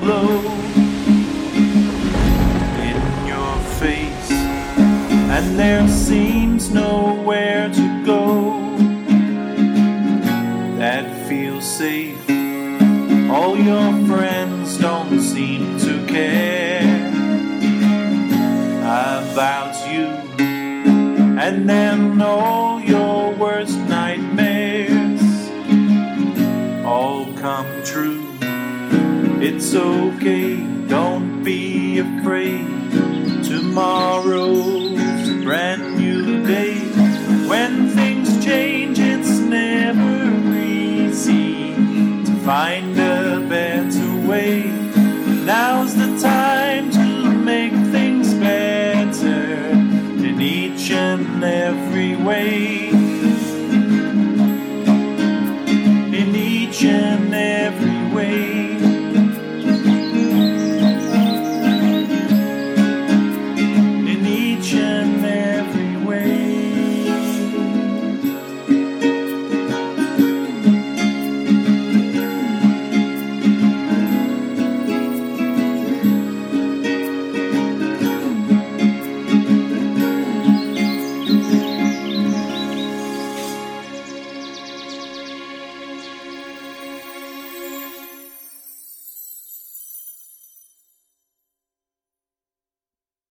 glow in your face, and there seems nowhere to go that feels safe. All your friends don't seem to care about you, and then all your worst nightmares all come true. It's okay, don't be afraid. Tomorrow's a brand new day. When things change, it's never easy to find a better way. Now's the time to make things better in each and every way. In each and every way.